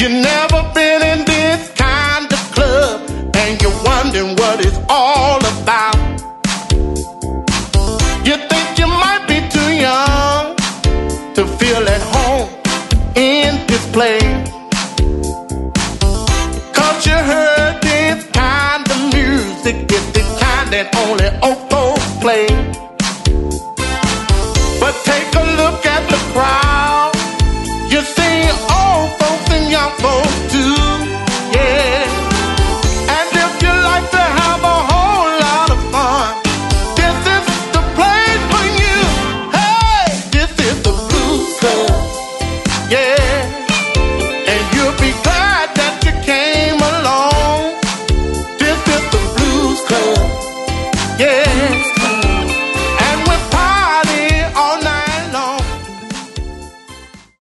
You never been in this kind of club, and you're wondering what it's all about. You think you might be too young to feel at home in this place, 'cause you heard this kind of music is the kind that only